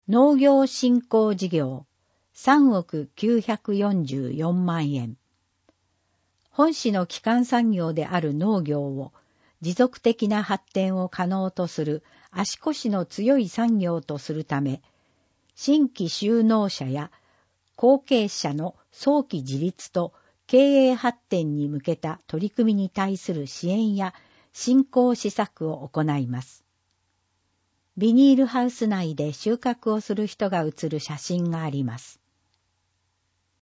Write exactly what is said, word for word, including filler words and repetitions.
農業振興事業さんおくきゅうひゃくよんじゅうよんまんえん。本市の基幹産業である農業を持続的な発展を可能とする足腰の強い産業とするため、新規就農者や後継者の早期自立と経営発展に向けた取り組みに対する支援や振興施策を行います。ビニールハウス内で収穫をする人が写る写真があります。